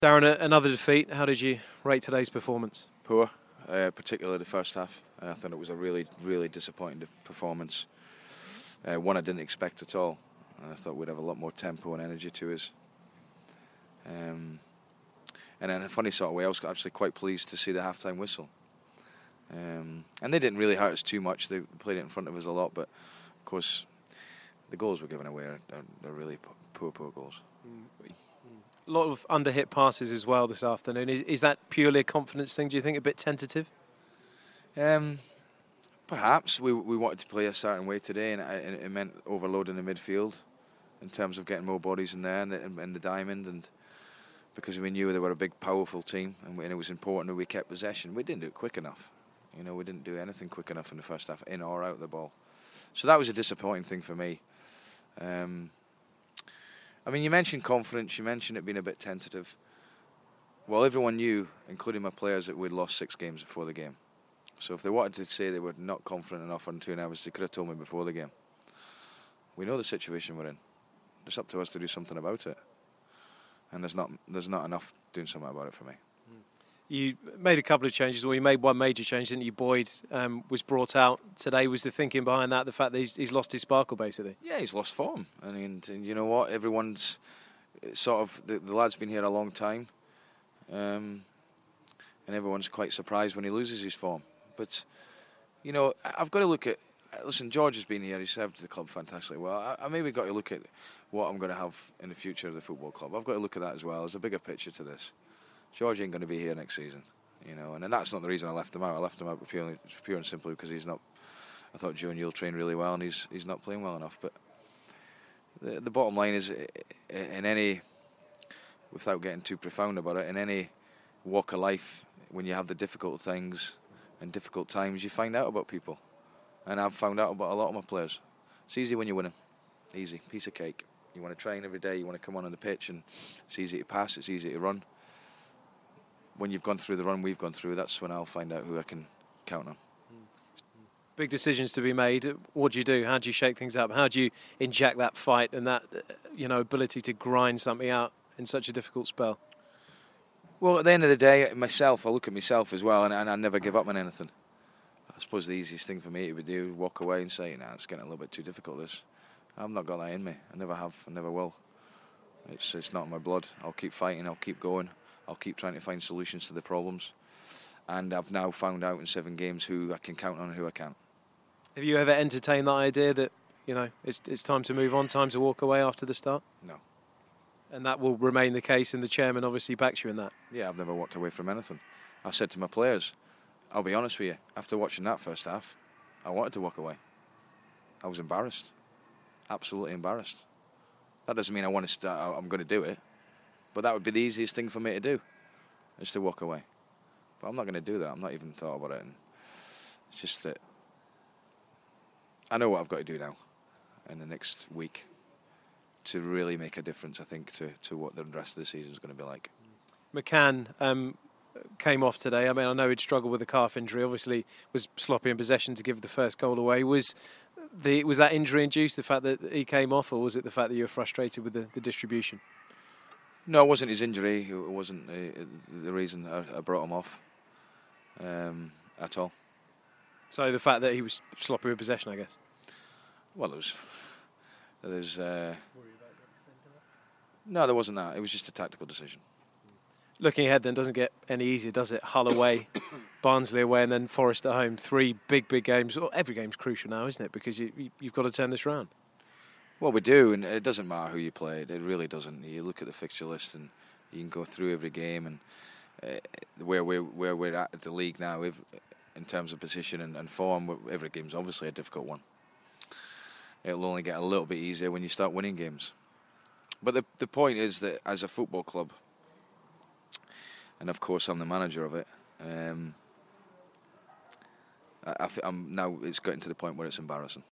Darren, another defeat. How did you rate today's performance? Poor, particularly the first half. I thought it was a really, really disappointing performance. One I didn't expect at all. I thought we'd have a lot more tempo and energy to us. And in a funny sort of way, I was actually quite pleased to see the half-time whistle. And they didn't really hurt us too much. They played it in front of us a lot, but of course, the goals we're giving away are really poor goals. A lot of under-hit passes as well this afternoon. Is that purely a confidence thing? Do you think a bit tentative? Perhaps we wanted to play a certain way today, and it meant overloading the midfield in terms of getting more bodies in there and the diamond, and because we knew they were a big, powerful team, and it was important that we kept possession. We didn't do it quick enough. You know, we didn't do anything quick enough in the first half, in or out of the ball. So that was a disappointing thing for me. I mean, you mentioned confidence, you mentioned it being a bit tentative. Well, everyone knew, including my players, that we'd lost 6 games before the game. So if they wanted to say they were not confident enough on 2 hours, they could have told me before the game. We know the situation we're in. It's up to us to do something about it. And there's not enough doing something about it for me. You made a couple of changes, or you made one major change, didn't you? Boyd was brought out today. Was the thinking behind that the fact that he's lost his sparkle, basically? Yeah, he's lost form. And you know what? Everyone's sort of... The lad's been here a long time. And everyone's quite surprised when he loses his form. But, you know, I've got to look at... Listen, George has been here. He served the club fantastically well. I maybe got to look at what I'm going to have in the future of the football club. I've got to look at that as well. There's a bigger picture to this. George ain't going to be here next season, you know, and that's not the reason I left him out. I left him out pure and simply because he's not. I thought Joe Newell trained really well, and he's not playing well enough. But the bottom line is, in any, without getting too profound about it, in any walk of life, when you have the difficult things and difficult times, you find out about people, and I've found out about a lot of my players. It's easy when you're winning, easy, piece of cake. You want to train every day, you want to come on the pitch, and it's easy to pass, it's easy to run. When you've gone through the run we've gone through, that's when I'll find out who I can count on. Big decisions to be made. What do you do? How do you shake things up? How do you inject that fight and that, ability to grind something out in such a difficult spell? Well, at the end of the day, I look at myself as well, and I never give up on anything. I suppose the easiest thing for me to do is walk away and say, it's getting a little bit too difficult, this. I've not got that in me. I never have. I never will. It's not in my blood. I'll keep fighting. I'll keep going. I'll keep trying to find solutions to the problems. And I've now found out in 7 games who I can count on and who I can't. Have you ever entertained that idea that, it's time to move on, time to walk away after the start? No. And that will remain the case, and the chairman obviously backs you in that? Yeah, I've never walked away from anything. I said to my players, I'll be honest with you, after watching that first half, I wanted to walk away. I was embarrassed. Absolutely embarrassed. That doesn't mean I'm going to do it. But that would be the easiest thing for me to do, is to walk away. But I'm not going to do that. I'm not even thought about it. And it's just that I know what I've got to do now in the next week to really make a difference, I think, to what the rest of the season is going to be like. McCann came off today. I mean, I know he'd struggled with a calf injury. Obviously, was sloppy in possession to give the first goal away. Was that injury induced, the fact that he came off, or was it the fact that you were frustrated with the distribution? No, it wasn't his injury. It wasn't the reason I brought him off at all. So the fact that he was sloppy with possession, I guess? Well, no, there wasn't that. It was just a tactical decision. Looking ahead then, doesn't get any easier, does it? Hull away, Barnsley away, and then Forest at home. 3 big games. Well, every game's crucial now, isn't it? Because you've got to turn this round. Well, we do, and it doesn't matter who you play. It really doesn't. You look at the fixture list, and you can go through every game, and where we're at the league now, in terms of position and form, every game's obviously a difficult one. It'll only get a little bit easier when you start winning games. But the point is that as a football club, and of course I'm the manager of it, I'm now it's getting to the point where it's embarrassing.